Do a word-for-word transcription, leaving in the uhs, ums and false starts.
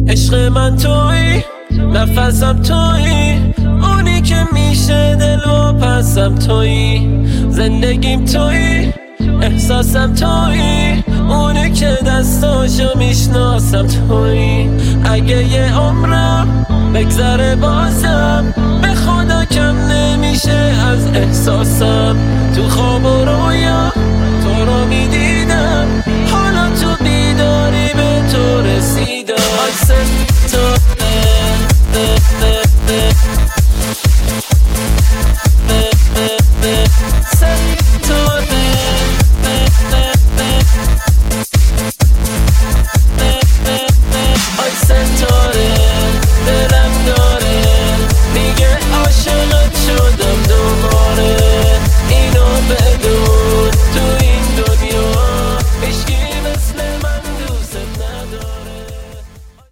عشق من تویی، نفسم تویی، اونی که میشه دل و پسم تویی، زندگیم تویی، احساسم تویی، اونی که دستاشو میشناسم تویی. اگه یه عمرم بگذره بازم به خدا کم نمیشه از احساسم. تو خواب و رویا تو رو میدیدم، حالا تو بیداری به تو رسیدم.